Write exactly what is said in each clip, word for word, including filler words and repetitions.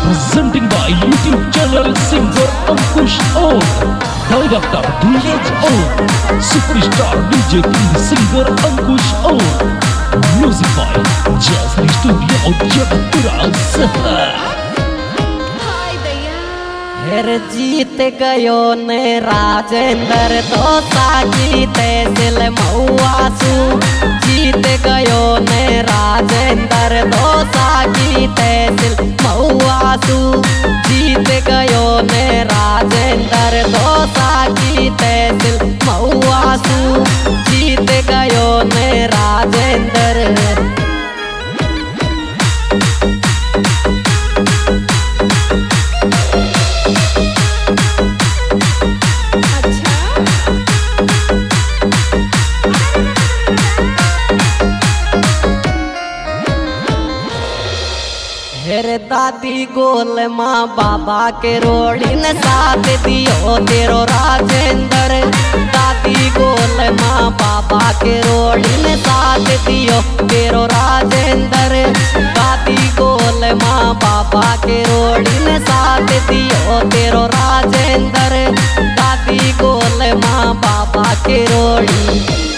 presenting by YouTube channel singer Ankush Aur, director Dheeraj Aur, superstar D J King singer Ankush Aur, music by Jasmine Studio Jagpura Sahar. फिर जीत गयो ने राजेंद्र तो साकी तहसील मऊआसू जीत गयो ने राजेंद्र तो साकी तहसील मऊआसू जीत गयो ने राजेंद्र तो साकी तहसील मऊआसू जीत गयो ने राजेंद्र। हेरे दादी गोल माँ बाबा के रोड़ी ने साथ दियो तेरो राजेंद्र। दादी गोल माँ बाबा के रोड़ी ने साथ दियो तेरो राजेंद्र। दादी गोल माँ बाबा के रोड़ी ने साथ दियो तेरो राजेंद्र। दादी गोल माँ बाबा के रोड़ी।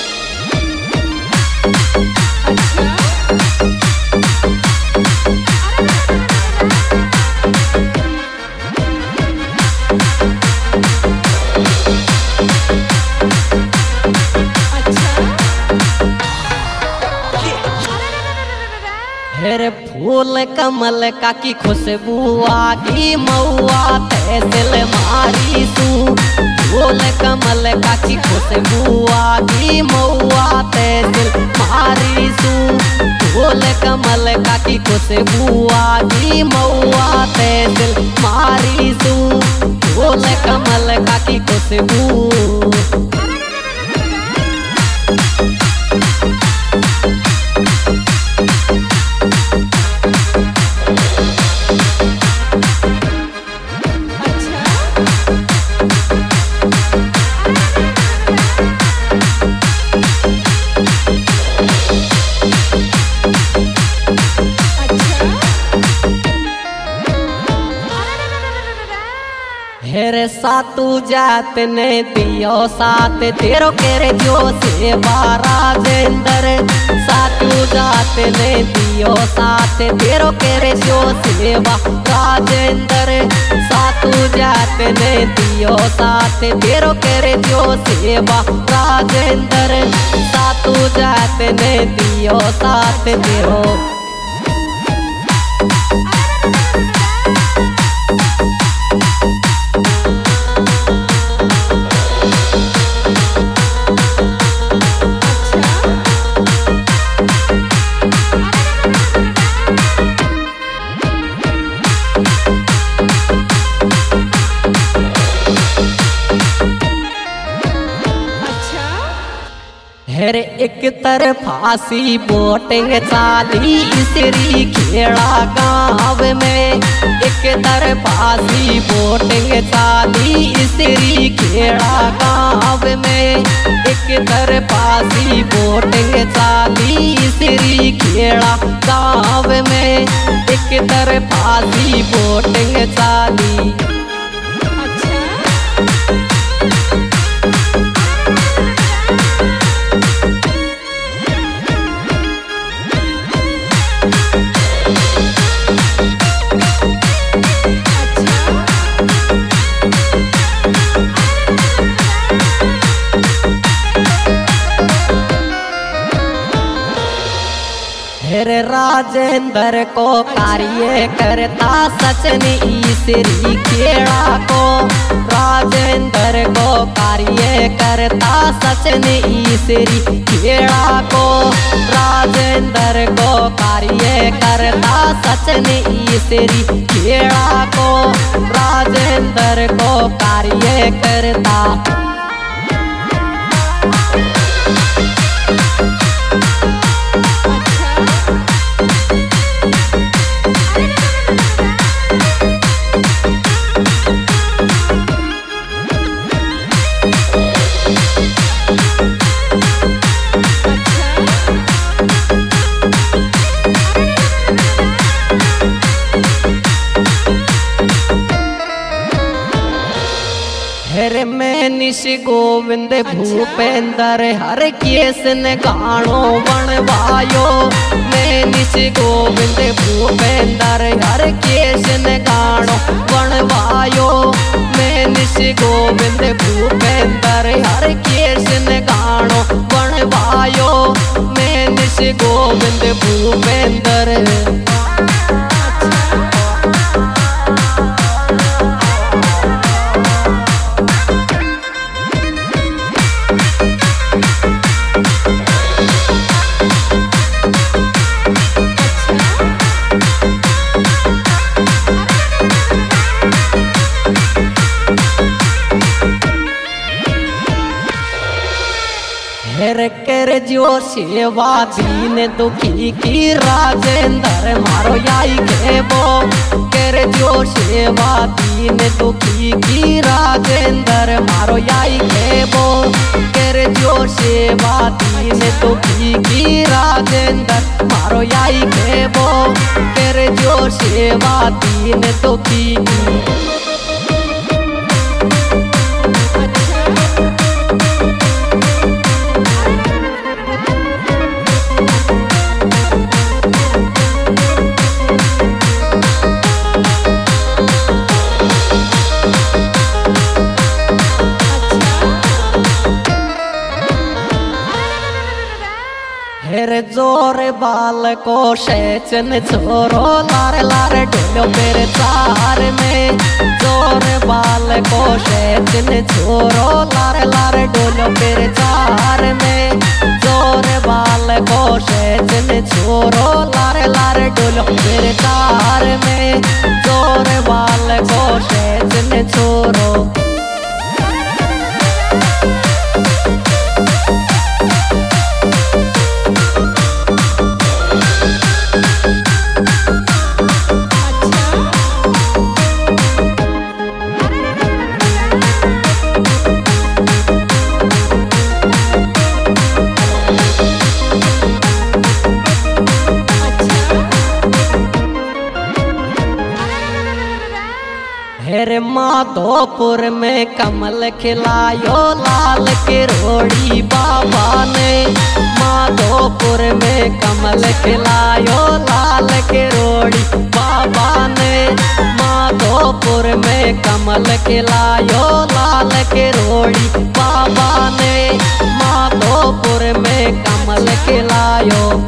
हेरे फूल कमल का की खुशबू आगी मऊआ तहसील मारी सू। फूल कमल का की खुशबू आगी मऊआ तहसील मारी सू। फूल कमल का की खुशबू आगी मऊआ तहसील मारी सू। फूल कमल का की खुशबू। हेरे सातू जात ने दियो साथ तेरो केरे जो सेवा राजेंद्र। सातू जात ने दियो साथ तेरो केरे जो सेवा राजेंद्र। सातू जात ने दियो साथ तेरो केरे जो सेवा राजेंद्र। सातू जात ने दियो साथ तेरो। हेरे एक तरफासी बोटिंग चाली इसरी खेड़ा गाँव में। एक तरफासी बोटिंग चाली इसरी खेड़ा गाँव में। एक तरफासी बोटिंग चाली इसरी खेड़ा गाँव में। एक तरफासी बोटिंग चाली। हेरे राजेंद्र को कार्य करता सचन ईसरी खेड़ा को। राजेंद्र को कार्य करता सचन ईसरी खेड़ा को। राजेंद्र को कार्य करता सचन ईसरी खेड़ा को। राजेंद्र को कार्य करता। हेर में निश गोविंद भूपेंद्र हर केसन गाणो बनवायो। मैं निश गोविंद भूपेंद्र हर केसन गाणो बनवायो। मैं निश गोविंद भूपेंद्र हर केसन गाणो बनवायो। मैं निश गोविंद भूपेंद्र। हेर कर जो सेवा दीन दुखी की राजेंद्र मारो याई के बो। कर जो सेवा दीन दुखी की राजेंद्र मारो याई के बो। कर जो सेवा दीन दुखी की राजेंद्र मारो याई के बो। कर जो सेवा दीन दुखी की। हेर जोर बाल को शेचन छोरो लार लार डोलो पेर चार में। जोर बाल को शेचन छोरो लार लार डोलो पेर चार में। जोर बाल को शेचन छोरो लार लार डोलो पेर चार में। जोर बाल को शेचन छोरो। हेर माधोपुर में कमल खिलायो लाल के रोड़ी बाबा ने। माधोपुर में कमल खिलायो लाल के रोड़ी बाबा ने। माधोपुर में कमल खिलायो लाल के रोड़ी बाबा ने। माधोपुर में कमल खिलायो।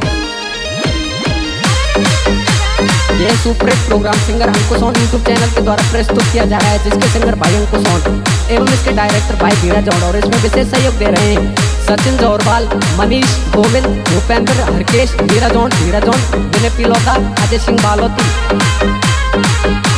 ये superhit program singer Ankush on YouTube channel के द्वारा प्रस्तुत किया जा रहा है, जिसके सिंगर भाई अंकुश ऑन एवं इसके डायरेक्टर भाई धीरज जौड़ और इसमें विशेष सहयोग दे रहे हैं सचिन जोरवाल, मनीष, गोविंद, भूपेंद्र, हरकेश, धीरज जौड़, धीरज जौड़, विनय पिलोदा, अजय सिंह बालोती।